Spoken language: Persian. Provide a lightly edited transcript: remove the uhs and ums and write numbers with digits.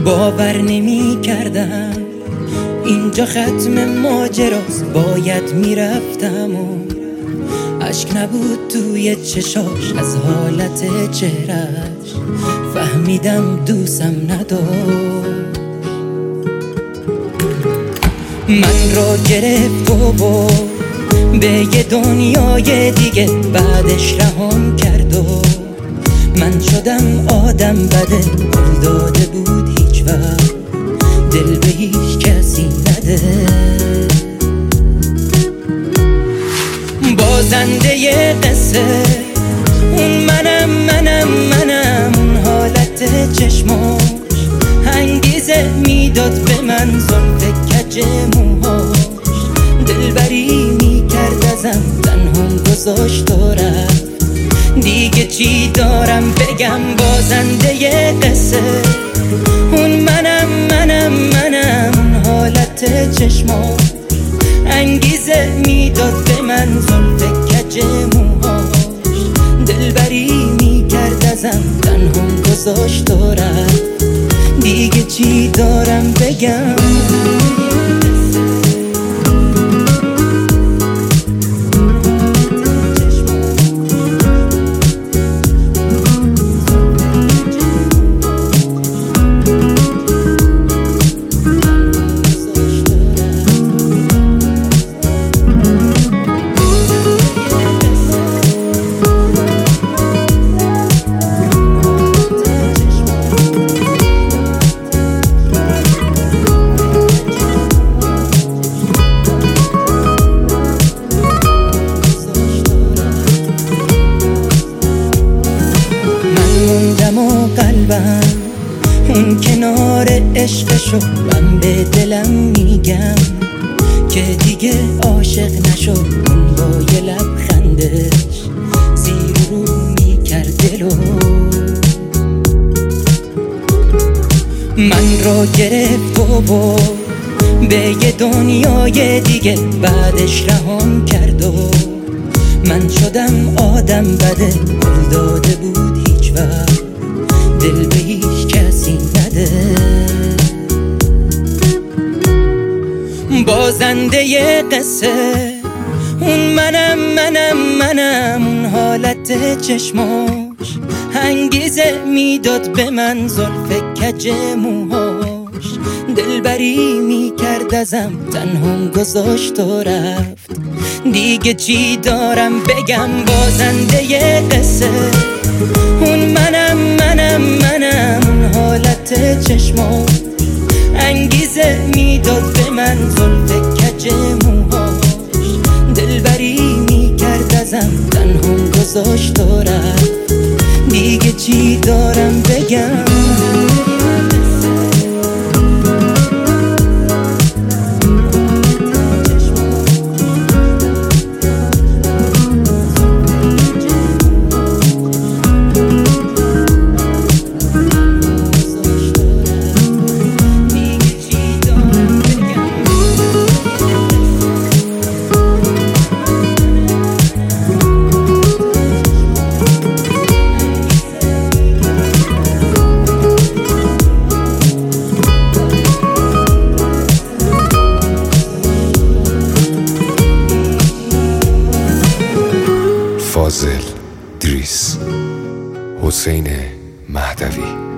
باور نمی کردم اینجا ختم ماجراست، باید میرفتم و اشک نبود توی چشاش، از حالت چهرش فهمیدم دوستم نداشت. من را گرفت و برد به یه دنیای دیگه، بعدش رهام کرد و من شدم آدم بده. قول داده بود هیچ وقت دل به هیچ کسی نده. بازنده ی قصه اون منم اون حالت چشماش انگیزه میداد به من، زلف کج موهاش دلبری میکرد ازم، تنهام گذاشت و رفت. دیگه چی دارم بگم؟ بازنده ی قصه اون منم اون حالت چشماش انگیزه میداد به من، زلف کج موهاش دلبری میکرد ازم، تنهام گذاشت و رفت. دیگه چی دارم بگم؟ قلبم اون کنار عشقشو، من به دلم میگم که دیگه عاشق نشو. اون با یه لبخندش زیر رو میکرد دلو. من را گرفت و برد به یه دنیای دیگه، بعدش رهام کرد و من شدم آدم بده. قول داده بود هیچ وقت دل به هیچ کسی نده. بازنده ی قصه اون منم اون حالت چشماش انگیزه میداد به من، زلف کج موهاش دلبری میکرد ازم، تنهام گذاشت و رفت. دیگه چی دارم بگم؟ بازنده ی قصه اون منم اون حالت چشماش انگیزه میداد به من، زلف کج موهاش دلبری میکرد ازم، تنهام گذاشت و رفت. دیگه چی دارم بگم؟ فاضل دریس، حسین مهدوی.